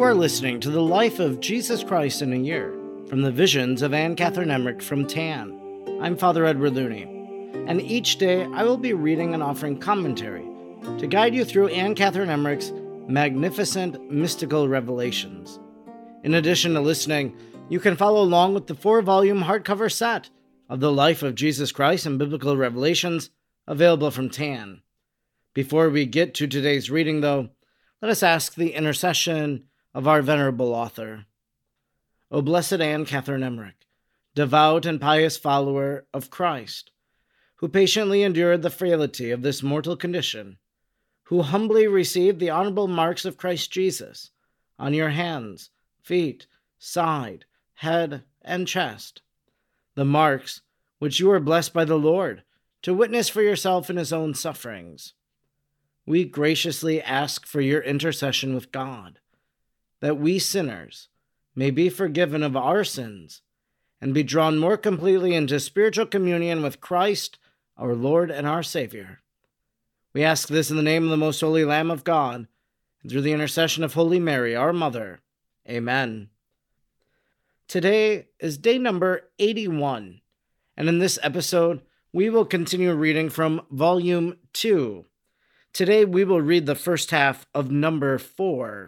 are listening to the life of Jesus Christ in a year, from the visions of Anne Catherine Emmerich from TAN. I'm Father Edward Looney, and each day I will be reading and offering commentary to guide you through Anne Catherine Emmerich's magnificent mystical revelations. In addition to listening, you can follow along with the 4-volume hardcover set of the life of Jesus Christ and Biblical Revelations available from TAN. Before we get to today's reading, though, let us ask the intercession of our venerable author. O Blessed Anne Catherine Emmerich, devout and pious follower of Christ, who patiently endured the frailty of this mortal condition, who humbly received the honorable marks of Christ Jesus on your hands, feet, side, head, and chest, the marks which you are blessed by the Lord to witness for yourself in his own sufferings. We graciously ask for your intercession with God, that we sinners may be forgiven of our sins and be drawn more completely into spiritual communion with Christ, our Lord and our Savior. We ask this in the name of the most holy Lamb of God, and through the intercession of Holy Mary, our Mother. Amen. Today is day number 81, and in this episode, we will continue reading from Volume 2. Today we will read the first half of number 4.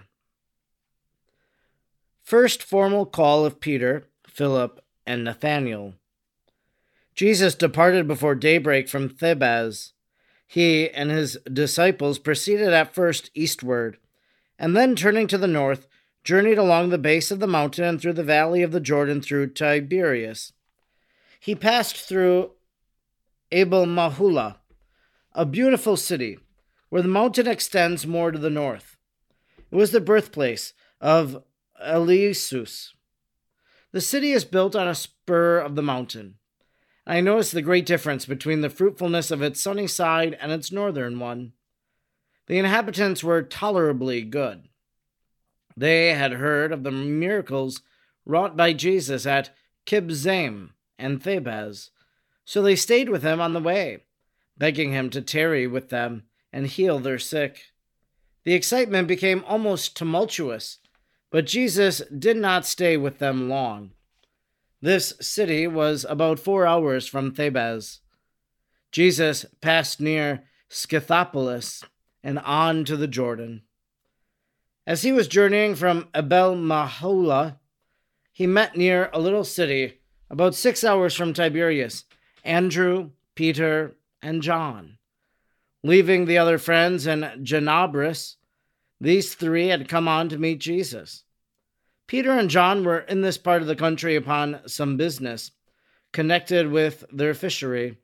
First formal call of Peter, Philip, and Nathanael. Jesus departed before daybreak from Thebez. He and his disciples proceeded at first eastward, and then turning to the north, journeyed along the base of the mountain and through the valley of the Jordan through Tiberias. He passed through Abel Mahula, a beautiful city, where the mountain extends more to the north. It was the birthplace of Elisus. The city is built on a spur of the mountain. I noticed the great difference between the fruitfulness of its sunny side and its northern one. The inhabitants were tolerably good. They had heard of the miracles wrought by Jesus at Kibzaim and Thebez, so they stayed with him on the way, begging him to tarry with them and heal their sick. The excitement became almost tumultuous, but Jesus did not stay with them long. This city was about 4 hours from Thebez. Jesus passed near Scythopolis and on to the Jordan. As he was journeying from Abel Mahula, he met near a little city about 6 hours from Tiberias, Andrew, Peter, and John. Leaving the other friends in Janabris, these three had come on to meet Jesus. Peter and John were in this part of the country upon some business connected with their fishery.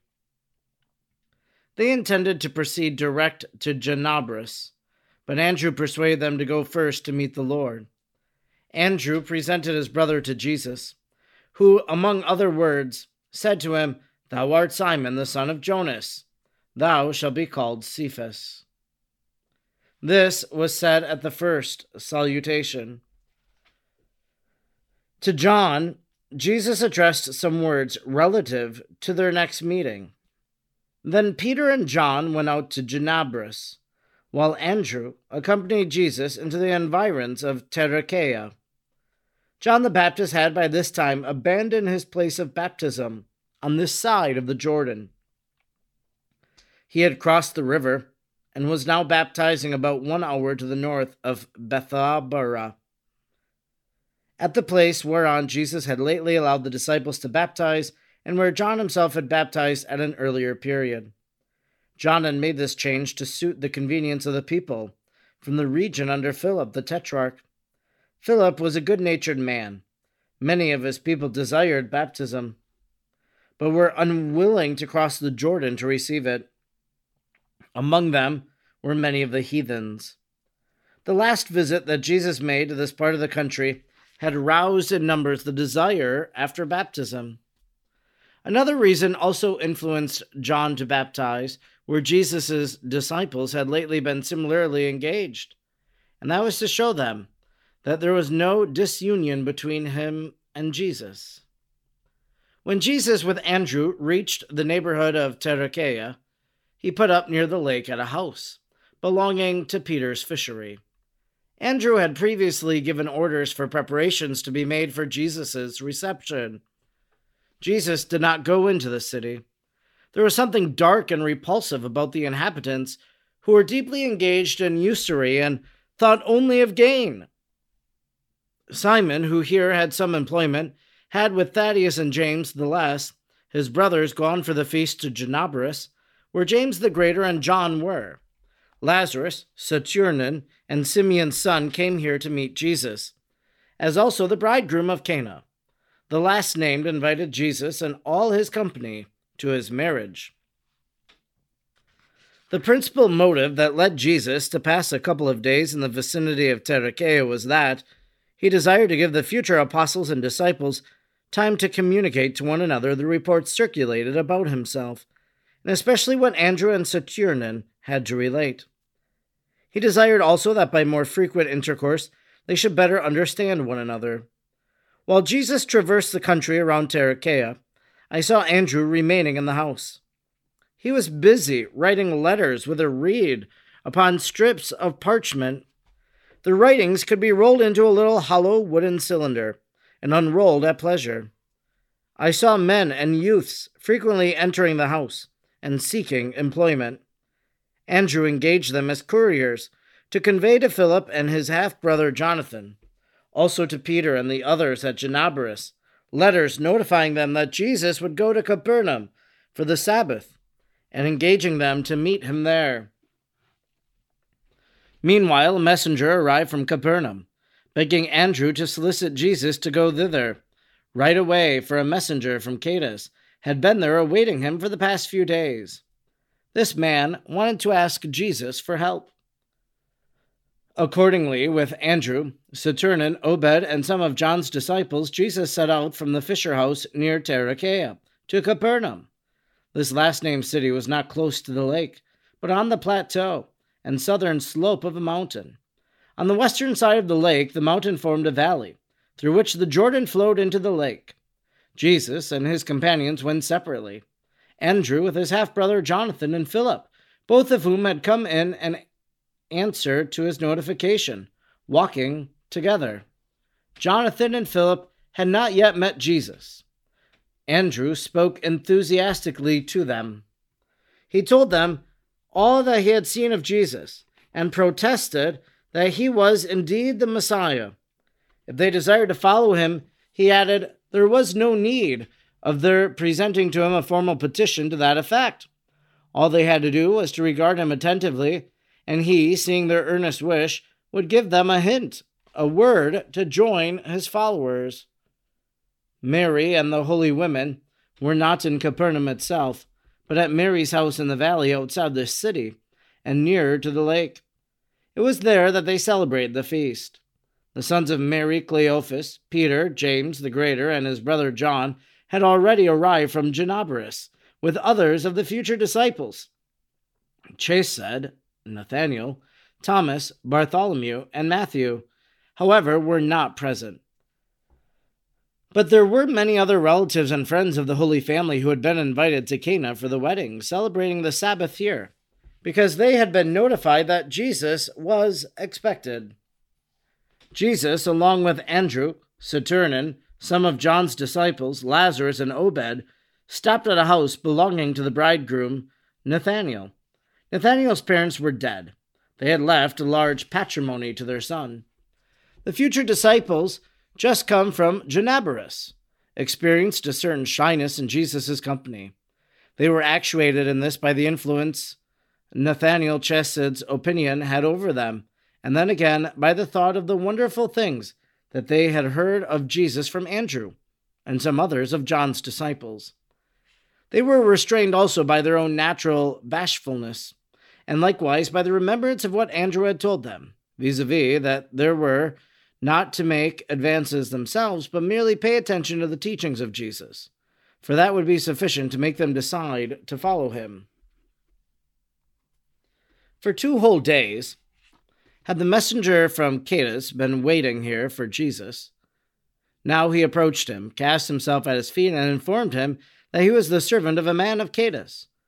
They intended to proceed direct to Janabris, but Andrew persuaded them to go first to meet the Lord. Andrew presented his brother to Jesus, who, among other words, said to him, "Thou art Simon, the son of Jonas. Thou shalt be called Cephas." This was said at the first salutation. To John, Jesus addressed some words relative to their next meeting. Then Peter and John went out to Janabris, while Andrew accompanied Jesus into the environs of Tarichaea. John the Baptist had by this time abandoned his place of baptism on this side of the Jordan. He had crossed the river and was now baptizing about 1 hour to the north of Bethabara, at the place whereon Jesus had lately allowed the disciples to baptize and where John himself had baptized at an earlier period. John had made this change to suit the convenience of the people from the region under Philip the Tetrarch. Philip was a good-natured man. Many of his people desired baptism, but were unwilling to cross the Jordan to receive it. Among them were many of the heathens. The last visit that Jesus made to this part of the country had roused in numbers the desire after baptism. Another reason also influenced John to baptize, where Jesus' disciples had lately been similarly engaged, and that was to show them that there was no disunion between him and Jesus. When Jesus with Andrew reached the neighborhood of Tarichaea, he put up near the lake at a house belonging to Peter's fishery. Andrew had previously given orders for preparations to be made for Jesus' reception. Jesus did not go into the city. There was something dark and repulsive about the inhabitants who were deeply engaged in usury and thought only of gain. Simon, who here had some employment, had with Thaddeus and James the less, his brothers, gone for the feast to Gennesaret, where James the Greater and John were. Lazarus, Saturnin, and Simeon's son came here to meet Jesus, as also the bridegroom of Cana. The last named invited Jesus and all his company to his marriage. The principal motive that led Jesus to pass a couple of days in the vicinity of Tarichaea was that he desired to give the future apostles and disciples time to communicate to one another the reports circulated about himself, and especially what Andrew and Saturnin had to relate. He desired also that by more frequent intercourse they should better understand one another. While Jesus traversed the country around Tarichaea, I saw Andrew remaining in the house. He was busy writing letters with a reed upon strips of parchment. The writings could be rolled into a little hollow wooden cylinder and unrolled at pleasure. I saw men and youths frequently entering the house and seeking employment. Andrew engaged them as couriers to convey to Philip and his half-brother Jonathan, also to Peter and the others at Gennesaret, letters notifying them that Jesus would go to Capernaum for the Sabbath, and engaging them to meet him there. Meanwhile, a messenger arrived from Capernaum, begging Andrew to solicit Jesus to go thither right away, for a messenger from Caius had been there awaiting him for the past few days. This man wanted to ask Jesus for help. Accordingly, with Andrew, Saturnin, Obed, and some of John's disciples, Jesus set out from the fisher house near Tarichaea to Capernaum. This last-named city was not close to the lake, but on the plateau and southern slope of a mountain. On the western side of the lake, the mountain formed a valley, through which the Jordan flowed into the lake. Jesus and his companions went separately. Andrew with his half-brother Jonathan and Philip, both of whom had come in and answered to his notification, walking together. Jonathan and Philip had not yet met Jesus. Andrew spoke enthusiastically to them. He told them all that he had seen of Jesus and protested that he was indeed the Messiah. If they desired to follow him, he added, there was no need of their presenting to him a formal petition to that effect. All they had to do was to regard him attentively, and he, seeing their earnest wish, would give them a hint, a word to join his followers. Mary and the holy women were not in Capernaum itself, but at Mary's house in the valley outside the city, and nearer to the lake. It was there that they celebrated the feast. The sons of Mary, Cleophas, Peter, James the Greater, and his brother John had already arrived from Gennesaret, with others of the future disciples. Chesed, Nathanael, Thomas, Bartholomew, and Matthew, however, were not present. But there were many other relatives and friends of the Holy Family who had been invited to Cana for the wedding, celebrating the Sabbath here, because they had been notified that Jesus was expected. Jesus, along with Andrew, Saturnin, some of John's disciples, Lazarus, and Obed, stopped at a house belonging to the bridegroom, Nathanael. Nathanael's parents were dead. They had left a large patrimony to their son. The future disciples, just come from Gennesaret, experienced a certain shyness in Jesus' company. They were actuated in this by the influence Nathanael Chesed's opinion had over them, and then again by the thought of the wonderful things that they had heard of Jesus from Andrew and some others of John's disciples. They were restrained also by their own natural bashfulness, and likewise by the remembrance of what Andrew had told them, vis-a-vis that there were not to make advances themselves, but merely pay attention to the teachings of Jesus, for that would be sufficient to make them decide to follow him. For 2 whole days had the messenger from Caius been waiting here for Jesus. Now he approached him, cast himself at his feet, and informed him that he was the servant of a man of Caius.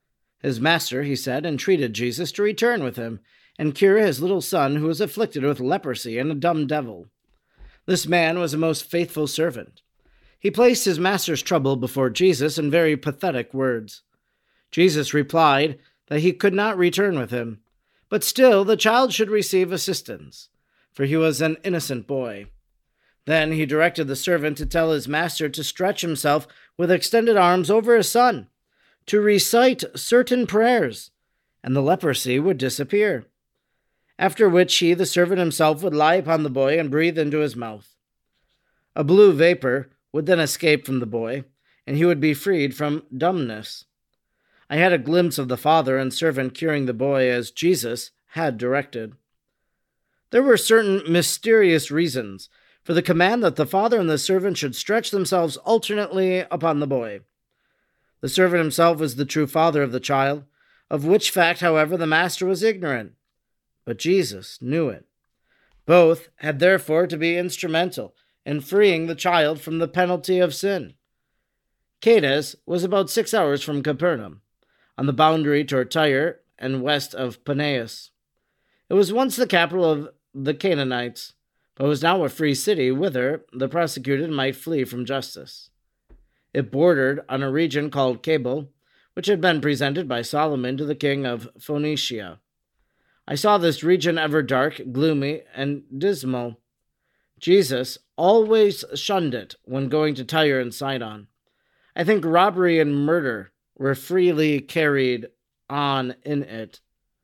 His master, he said, entreated Jesus to return with him and cure his little son who was afflicted with leprosy and a dumb devil. This man was a most faithful servant. He placed his master's trouble before Jesus in very pathetic words. Jesus replied that he could not return with him, but still the child should receive assistance, for he was an innocent boy. Then he directed the servant to tell his master to stretch himself with extended arms over his son, to recite certain prayers, and the leprosy would disappear. After which he, the servant himself, would lie upon the boy and breathe into his mouth. A blue vapor would then escape from the boy, and he would be freed from dumbness. I had a glimpse of the father and servant curing the boy as Jesus had directed. There were certain mysterious reasons for the command that the father and the servant should stretch themselves alternately upon the boy. The servant himself was the true father of the child, of which fact, however, the master was ignorant. But Jesus knew it. Both had therefore to be instrumental in freeing the child from the penalty of sin. Cades was about 6 hours from Capernaum, on the boundary toward Tyre and west of Paneas. It was once the capital of the Canaanites, but was now a free city whither the persecuted might flee from justice. It bordered on a region called Cabul, which had been presented by Solomon to the king of Phoenicia. I saw this region ever dark, gloomy, and dismal. Jesus always shunned it when going to Tyre and Sidon. I think robbery and murder were freely carried on in it.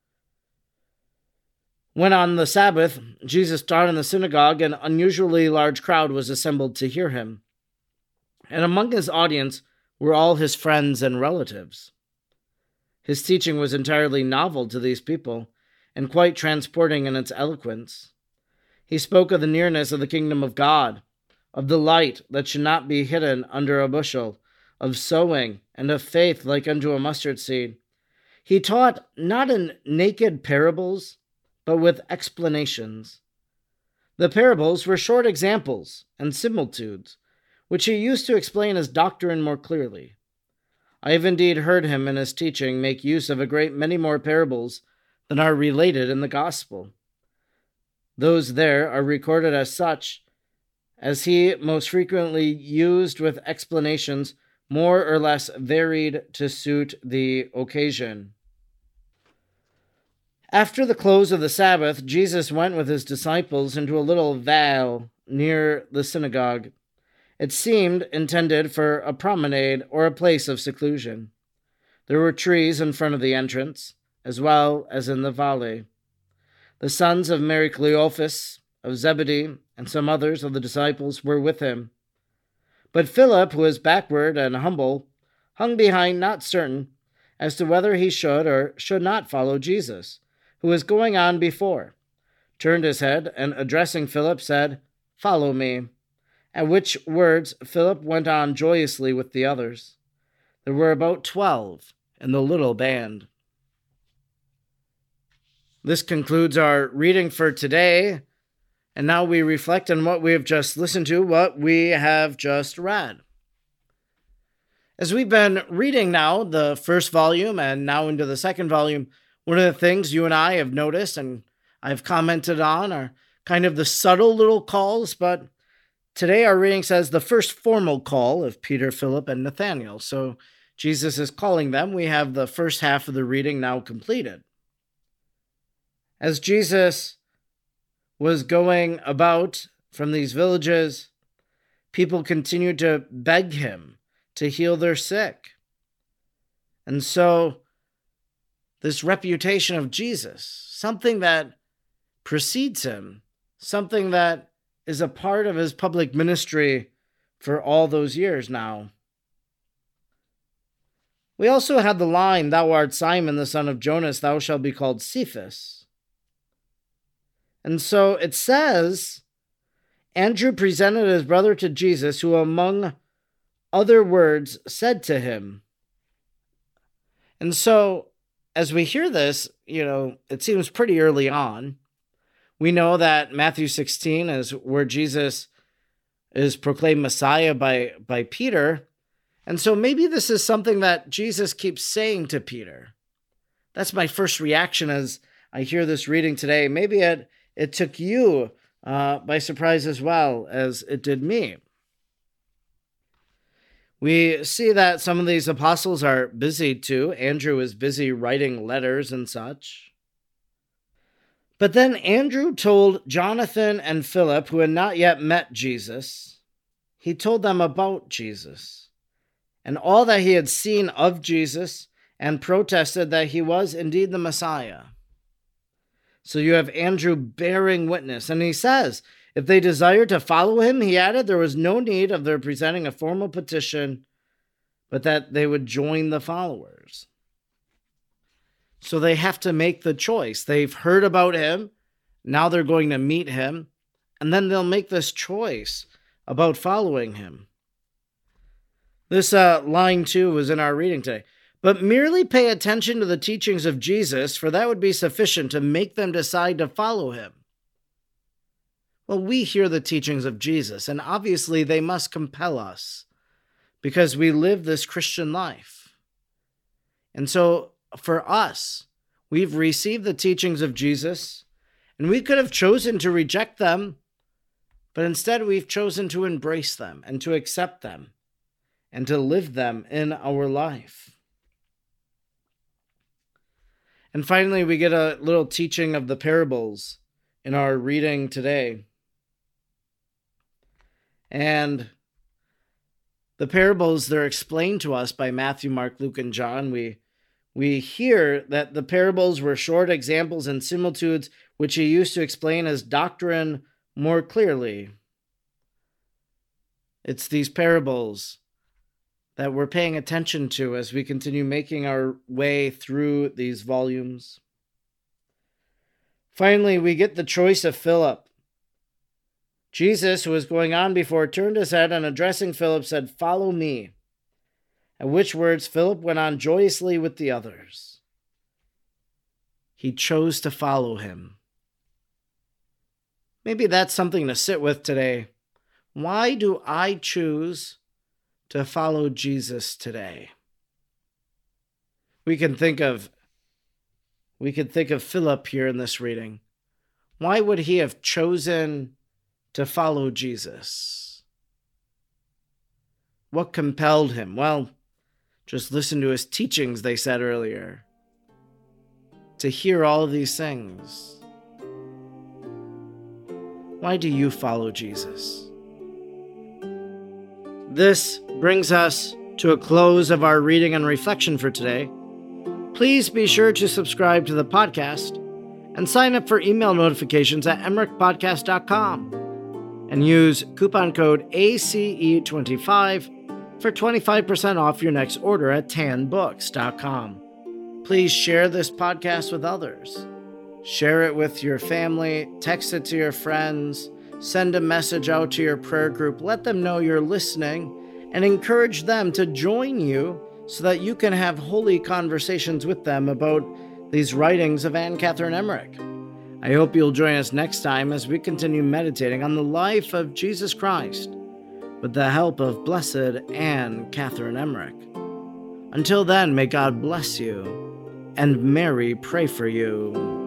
When on the Sabbath Jesus taught in the synagogue, an unusually large crowd was assembled to hear him, and among his audience were all his friends and relatives. His teaching was entirely novel to these people, and quite transporting in its eloquence. He spoke of the nearness of the kingdom of God, of the light that should not be hidden under a bushel, of sowing, and of faith like unto a mustard seed. He taught not in naked parables, but with explanations. The parables were short examples and similitudes, which he used to explain his doctrine more clearly. I have indeed heard him in his teaching make use of a great many more parables than are related in the gospel. Those there are recorded as such, as he most frequently used with explanations more or less varied to suit the occasion. After the close of the Sabbath, Jesus went with his disciples into a little vale near the synagogue. It seemed intended for a promenade or a place of seclusion. There were trees in front of the entrance, as well as in the valley. The sons of Mary Cleophas, of Zebedee, and some others of the disciples were with him. But Philip, who was backward and humble, hung behind, not certain as to whether he should or should not follow Jesus, who was going on before, turned his head, and addressing Philip, said, "Follow me," at which words Philip went on joyously with the others. There were about 12 in the little band. This concludes our reading for today, and now we reflect on what we have just listened to, what we have just read. As we've been reading now the first volume and now into the second volume, one of the things you and I have noticed and I've commented on are kind of the subtle little calls, but today our reading says the first formal call of Peter, Philip, and Nathanael. So Jesus is calling them. We have the first half of the reading now completed. As Jesus was going about from these villages, people continued to beg him to heal their sick. And so this reputation of Jesus, something that precedes him, something that is a part of his public ministry for all those years now. We also had the line, "Thou art Simon, the son of Jonas, thou shalt be called Cephas." And so it says, Andrew presented his brother to Jesus, who among other words said to him. And so as we hear this, it seems pretty early on. We know that Matthew 16 is where Jesus is proclaimed Messiah by Peter. And so maybe this is something that Jesus keeps saying to Peter. That's my first reaction as I hear this reading today. Maybe it took you by surprise as well as it did me. We see that some of these apostles are busy too. Andrew is busy writing letters and such. But then Andrew told Jonathan and Philip, who had not yet met Jesus, he told them about Jesus and all that he had seen of Jesus, and protested that he was indeed the Messiah. So you have Andrew bearing witness, and he says, if they desired to follow him, he added, there was no need of their presenting a formal petition, but that they would join the followers. So they have to make the choice. They've heard about him, now they're going to meet him, and then they'll make this choice about following him. This line, too, was in our reading today. But merely pay attention to the teachings of Jesus, for that would be sufficient to make them decide to follow him. Well, we hear the teachings of Jesus, and obviously they must compel us because we live this Christian life. And so for us, we've received the teachings of Jesus, and we could have chosen to reject them, but instead we've chosen to embrace them and to accept them and to live them in our life. And finally, we get a little teaching of the parables in our reading today. And the parables, they're explained to us by Matthew, Mark, Luke, and John. We hear that the parables were short examples and similitudes which he used to explain his doctrine more clearly. It's these parables that we're paying attention to as we continue making our way through these volumes. Finally, we get the choice of Philip. Jesus, who was going on before, turned his head and addressing Philip said, "Follow me." At which words Philip went on joyously with the others. He chose to follow him. Maybe that's something to sit with today. Why do I choose to follow Jesus today? We can think of Philip here in this reading. Why would he have chosen to follow Jesus? What compelled him? Well, just listen to his teachings, they said earlier. To hear all of these things. Why do you follow Jesus? This brings us to a close of our reading and reflection for today. Please be sure to subscribe to the podcast and sign up for email notifications at emerichpodcast.com and use coupon code ACE25 for 25% off your next order at tanbooks.com. Please share this podcast with others. Share it with your family, text it to your friends, send a message out to your prayer group, let them know you're listening, and encourage them to join you so that you can have holy conversations with them about these writings of Anne Catherine Emmerich. I hope you'll join us next time as we continue meditating on the life of Jesus Christ with the help of Blessed Anne Catherine Emmerich. Until then, may God bless you and Mary pray for you.